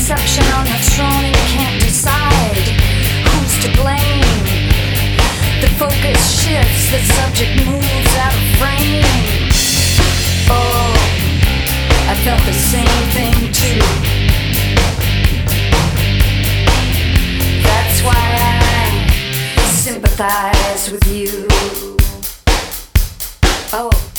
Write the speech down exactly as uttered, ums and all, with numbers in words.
perception on the throne and you can't decide who's to blame. The focus shifts, the subject moves out of frame. Oh, I felt the same thing too. That's why I sympathize with you. Oh.